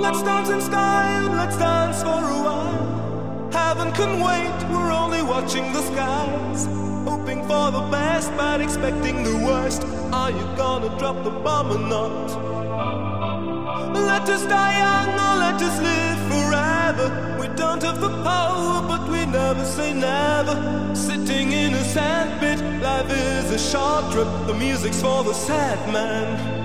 Let's dance in style, let's dance for a while. Heaven can wait, we're only watching the skies. Hoping for the best, but expecting the worst. Are you gonna drop the bomb or not? Let us die young or let us live forever. We don't have the power, but we never say never. Sitting in a sandpit, life is a short trip. The music's for the sad man.